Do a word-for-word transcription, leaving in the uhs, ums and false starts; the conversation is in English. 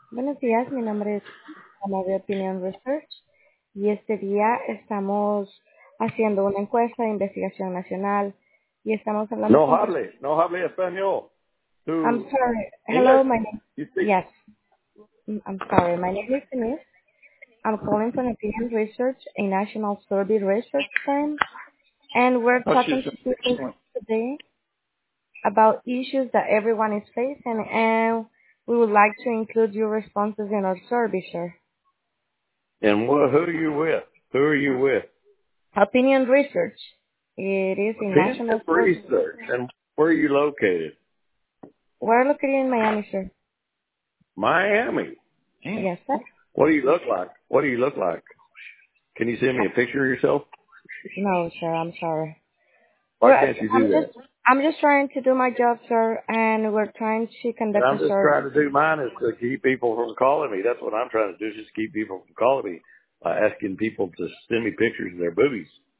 Buenos días, mi nombre es Ana de Opinion Research y este día estamos haciendo una encuesta de investigación nacional y estamos hablando No con personas. hable, no hable español. I'm To sorry. English? Hello, my name. You speak? Yes, mm, I'm sorry. My name is Denise. I'm calling from Opinion Research, a national survey research firm, and we're What's your talking to people today about issues that everyone is facing, and we would like to include your responses in our survey, sir. and what, who are you with? Who are you with? Opinion Research. It is a Opinion national survey. Research. And where are you located? We're located in Miami, sir. Miami. Damn. Yes, sir. What do you look like? What do you look like? Can you send me a picture of yourself? No, sir. I'm sorry. Why Well, can't you I'm do that? just, I'm just trying to do my job, sir, and we're trying to And conduct a I'm just survey. trying to do mine is to keep people from calling me. That's what I'm trying to do, is just keep people from calling me by asking people to send me pictures of their boobies.